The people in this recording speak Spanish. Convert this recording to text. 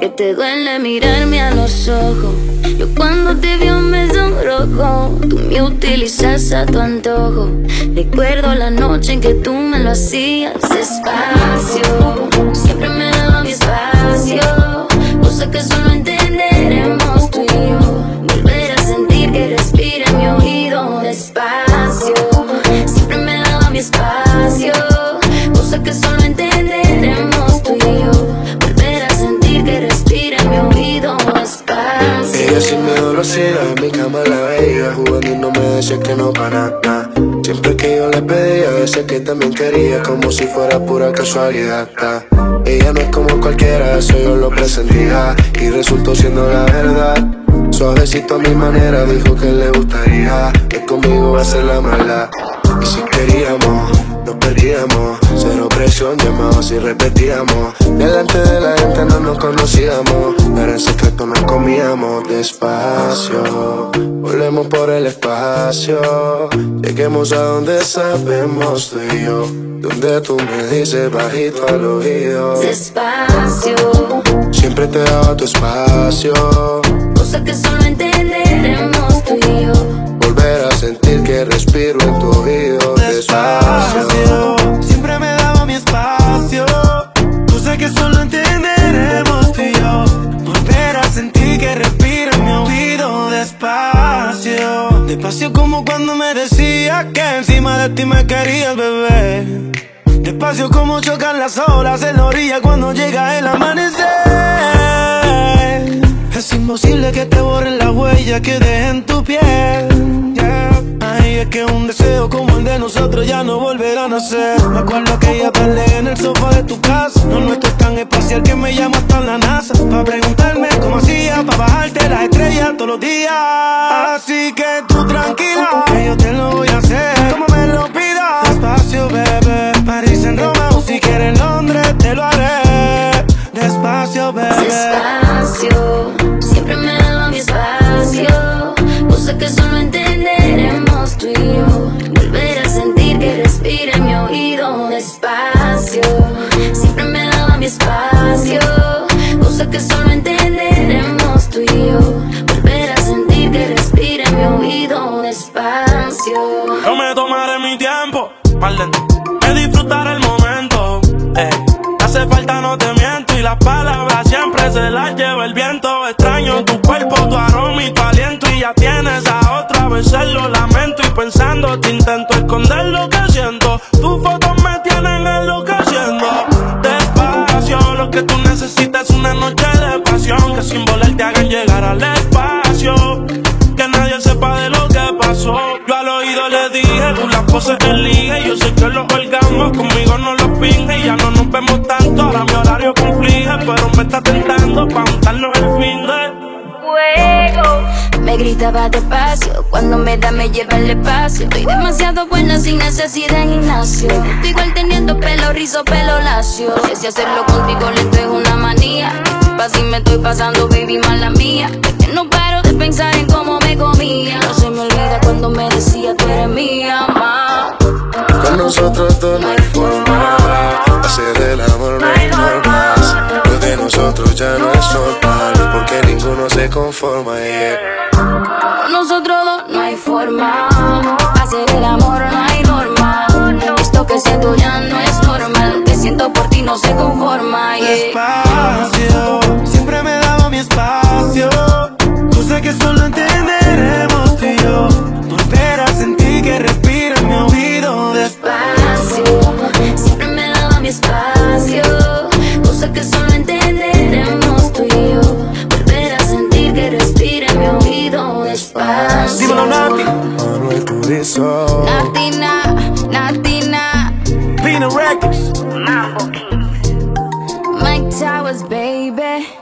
que te duele mirarme a los ojos. Yo cuando te veo me sonrojo. Tú me utilizas a tu antojo. Recuerdo la noche en que tú me lo hacías despacio. Siempre me daba mi espacio, cosa que solo entenderemos tú y yo. Volver a sentir que respira en mi oído despacio. Siempre me daba mi espacio, cosa que solo entenderemos tú y yo. Volver a sentir que respira en mi oído despacio. Ella sin miedo lo hacía, en mi cama la veía jugando y no me decía que no para nada. Siempre que yo le pedía, decía que también quería, como si fuera pura casualidad. Ella no es como cualquiera, eso yo lo presentía y resultó siendo la verdad. Suavecito a mi manera, dijo que le gustaría, que conmigo va a ser la maldad. Y si queríamos, nos perdíamos, cero presión, llamados y repetíamos. Delante de la gente no nos conocíamos, pero en secreto nos comíamos despacio. Volvemos por el espacio, lleguemos a donde sabemos tú y yo, donde tú me dices bajito al oído despacio. Siempre te daba tu espacio, cosa que solo entenderemos tú y yo. Volver a sentir que respiro en tu oído despacio. Siempre me daba mi espacio, cosa que solo entenderemos tú y yo. Volver a sentir que respiro en mi oído despacio. Despacio como cuando me decías que encima de ti me querías, bebé. Despacio como chocan las olas en la orilla cuando llega el amanecer. Es imposible que te borren la huella que deje en tu piel, yeah. Ay, es que un deseo como el de nosotros ya no volverá a nacer. Me acuerdo aquella tarde en el sofá de tu casa. Lo nuestro es tan espacial que me llama hasta la NASA pa' preguntarme cómo hacía pa' bajarte las estrellas todos los días. Así que tú tranquila, que yo te lo voy a hacer como me lo pidas. Despacio, bebé, París en Roma, si quieres Londres te lo haré. Despacio, bebé. Despacio, siempre me daba mi espacio, cosa que solo entenderemos tú y yo. Volver a sentir que respira en mi oído despacio. Siempre me daba mi espacio, cosa que solo entenderemos tú y yo. Volver a sentir que respira en mi oído despacio. Yo me tomaré mi tiempo, Marlene, me disfrutaré el momento. Hace falta, no te miento, y las palabras siempre se las lleva el viento. Extraño tu cuerpo, tu aroma y tu aliento, y ya tienes a otra, a veces lo lamento. Y pensando te intento esconder lo que siento, tus fotos me tienen enloqueciendo. Despacio, lo que tú necesitas es una noche de pasión, que sin volar te hagan llegar al espacio, que nadie sepa de lo que pasó. Yo al oído le dije, tú las poses en liga, y yo sé que los orgasmos conmigo no los finge. Y ya no nos vemos tanto, ahora mi horario conflige, pero me está tentando pa' juntarnos el fin de fuego. Me gritaba despacio, cuando me da me lleva el espacio. Estoy demasiado buena sin necesidad de gimnasio. Estoy igual teniendo pelo rizo, pelo lacio. Si hacerlo contigo lento es una manía. Disculpa si me estoy pasando, baby, mala mía. Es que no paro de pensar en cómo me comía. No se me olvida cuando me decía tú eres mía, ma. Con nosotros dos no hay forma, hacer el amor no hay normas. Lo de nosotros ya no es normal, porque ninguno se conforma, yeah. Con nosotros dos no hay forma, hacer el amor no hay norma. Esto que siento ya no es normal, lo que siento por ti no se conforma, yeah. Despacio, siempre me daba mi espacio, cosa que solo entenderemos tú y yo. Volver a sentir que respira en mi oído despacio. Siempre me daba mi espacio, cosa que solo entenderemos tú y yo. Volver a sentir que respira en mi oído despacio. Dímelo, Nati. Manuel Turizo, Natina, Natina, Pina Records, Mike Towers, baby.